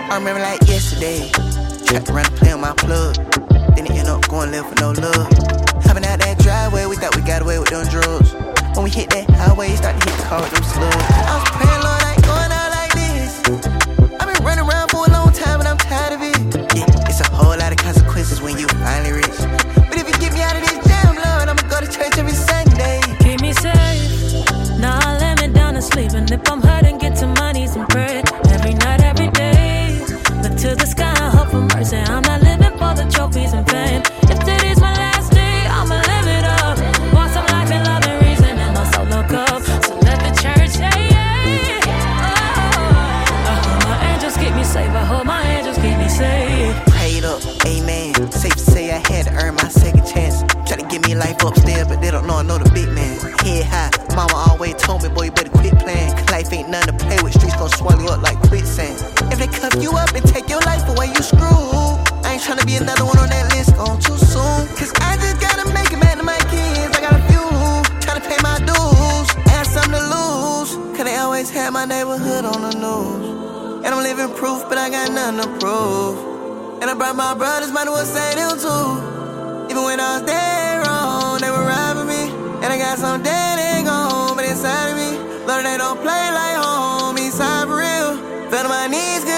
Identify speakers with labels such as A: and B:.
A: I remember like yesterday, tried to run a play on my plug, then it ended up going left with no love. Hopping out that driveway, we thought we got away with them drugs. When we hit that highway, started to hit the car with them slugs. I was praying, Lord, I ain't going out like this. I've been running around for a long time, but I'm tired of it. Yeah, it's a whole lot of consequences when you finally rich. But if you get me out of this jam, Lord, I'ma go to church every Sunday.
B: Keep me safe, nah, lay me down to sleep. And if I'm hurting, get to my knees and pray. Every night, every day, look to the sky and hope for mercy. I'm not living for the trophies and fame. If today's my last day, I'ma live it up. Want some life and love and reason, and no solo cup. So let the church say, yeah. I hope my angels keep me safe. I hope my angels keep me safe.
A: Prayed up, amen. Safe to say I had to earn my second chance. Try to give me life upstairs, but they don't know I know the big man. Head high, mama always told me, boy, you better quit playing. Life ain't nothing to play with, streets gon' swallow you up like quicksand. If they cuff you up and take your life away, you screwed. I ain't tryna be another one on that list, gone too soon. Cause I just gotta make it back to my kids. I got a few, tryna pay my dues. I had something to lose, cause they always had my neighborhood on the news. And I'm living proof, but I got nothing to prove. And I brought my brothers, might as well say them too. Even when I was dead wrong, they were robbing me. And I got some dead ain't gone, but inside of me, Lord, they don't play like home, inside for real. Fell to my knees,